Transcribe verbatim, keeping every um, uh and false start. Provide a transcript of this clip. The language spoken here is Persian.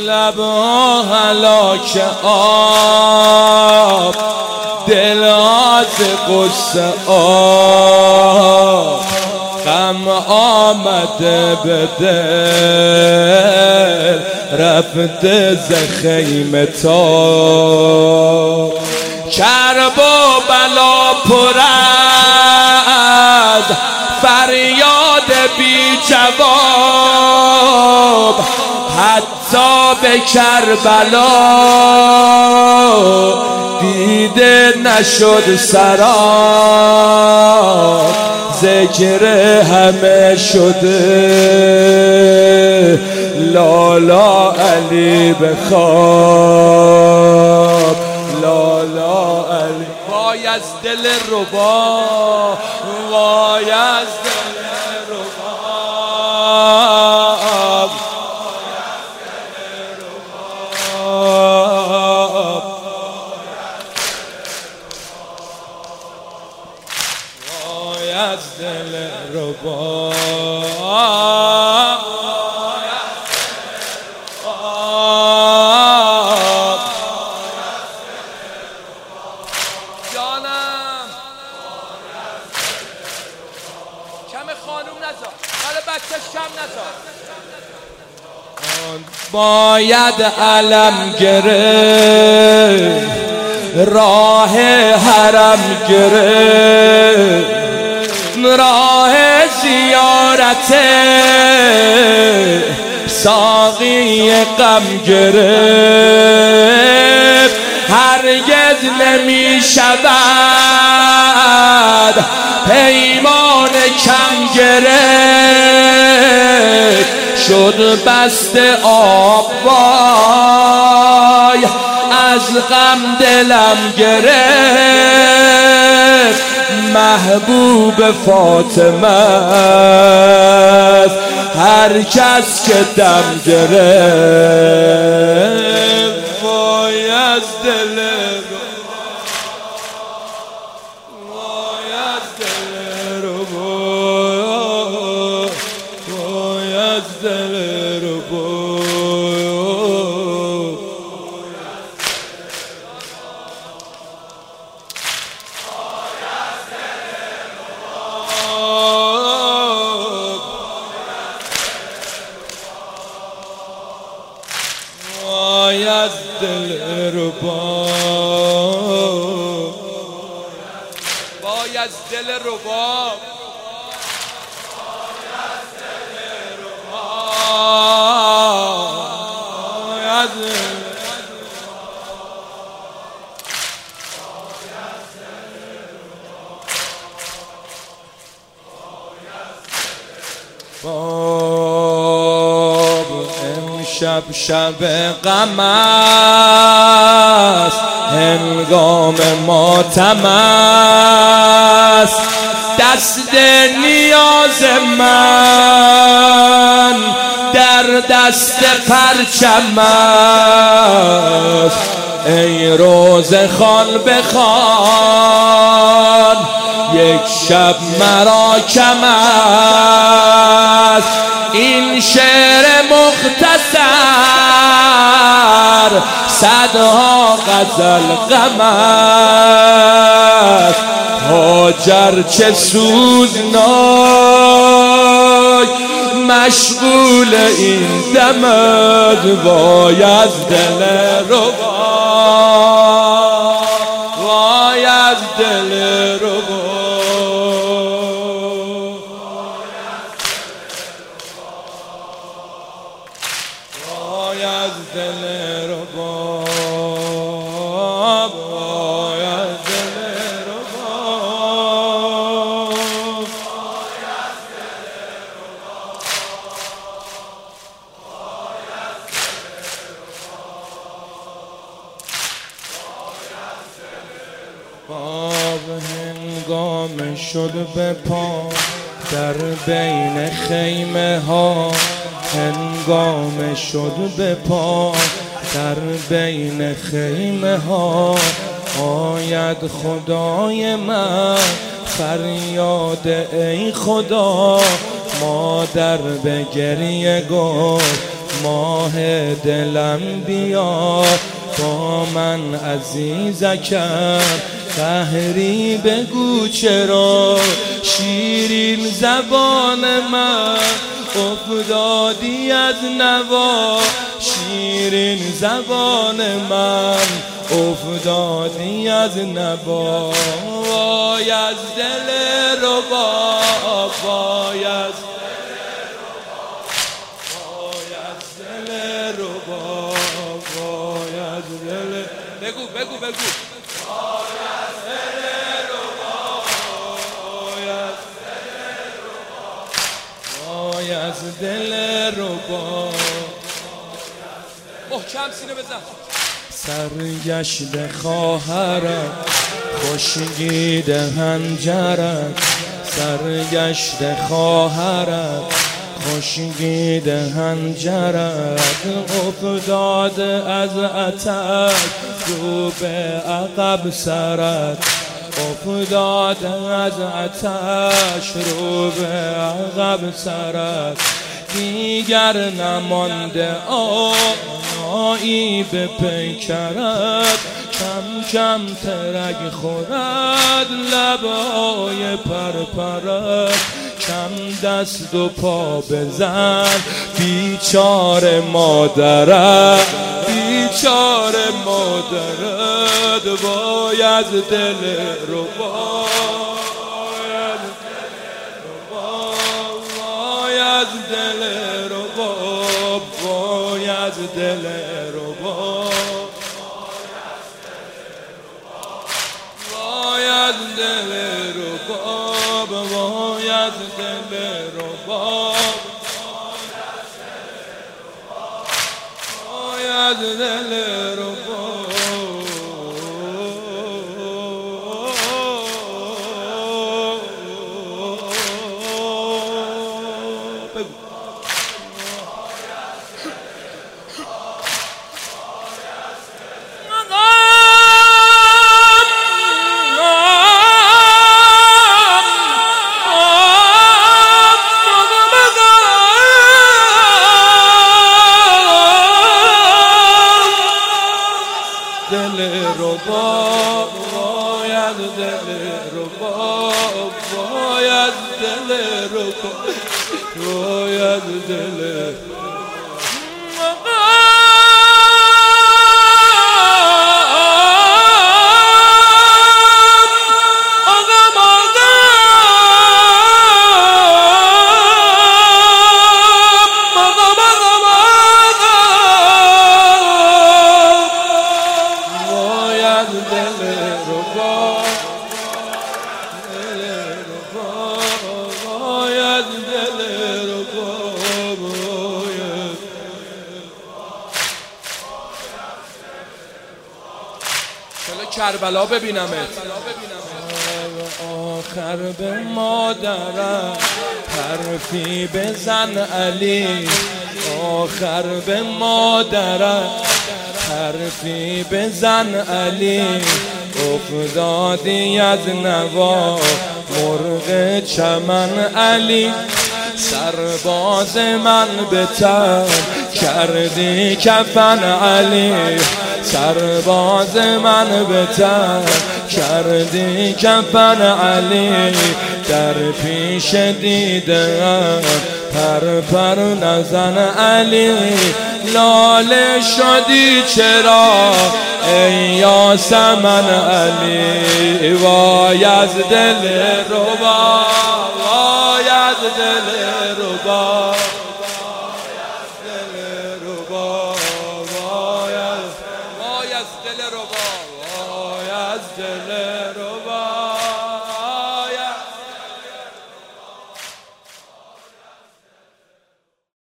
لبها هلاک آب، دل از قصه آب، غم آمده به دل، رفته ز خیمه تاب. کرب و بلا پر از فریاد بی جواب، حتی به کربلا دیده نشد سراب. ذکر همه شده لالا علی بخواب، لالا علی. وای از دل ربا، وای از دل رباب، وای از دل رباب. جانم کم خانوم نزار، حالا بچهش کم نزار. باید علم گرفت، راه حرم گرفت، راه زیارت ساقی غم گرفت. هرگز نمی شود پیمان کم گرفت، شد بست آب وای از غم دلم گرفت. محبوب فاطمه است هر کس که دم گرفت. وای از دل، وای از دل ربا، وای از دل ربا. وای از دل رباب، وای از دل رباب، وای از دل رباب. امشب شب غم است، هنگام ماتم است، دست نیاز من در دست پرچم است. ای روزه خوان بخوان یک شب مرا کم است. این شعر مختصر صدها غزل غم است. هاجر چه سوزناک مشغول این دمد، وای از دل ربا، وای از دل ربا. وای از دل رباب، وای از دل رباب، وای از دل رباب، وای از دل رباب. هنگام شد به پا در بین خیمه ها، هنگام شد به پا در بین خیمه ها. آید خدای من فریاد ای خدا، مادر به گریه گفت ماه دلم بیا با من عزیزکم، قهری بگو چرا شیرین زبان من افتادی از نوا، شیرین زبان من افتادی از نوا. وای از دل ربا، وای از دل ربا، وای از دل، بگو بگو بگو وای از دل ربا، وای از دل ربا، وای از دل ربا. محکم سینه بزن. سرگشت خواهرم خوشگید هنجرم، سرگشت خواهرم خوشگید هنجرم، افتاد از اتک رو به عقب سرت، افتاد از اتش رو به عقب سرت، دیگر نمانده آنایی به پیکرت، کم کم ترک خورد لبای پرپرت، کم دست و پا بزن بیچاره مادرت، بیچاره مادرت. وای از دل ربا، وای از دل ربا، وای از دل ربا، وای از دل ربا، وای از دل ربا، وای از دل ربا. دل ربا، وای از دل ربا، وای از دل ربا، وای از دل کربلا ببینمت. آخر به مادرم حرفی بزن علی، آخر به مادرم حرفی بزن علی، افتادی از نوا مرغ چمن علی، سرباز من به تن کردی کفن علی، سرباز من به تن کردی کفن علی، در پیش دیدم پر پر نزن علی، لاله شدی چرا ای یاسمن علی، وای از دل ربا، وای از دل ربا، وای از دل ربا، وای از دل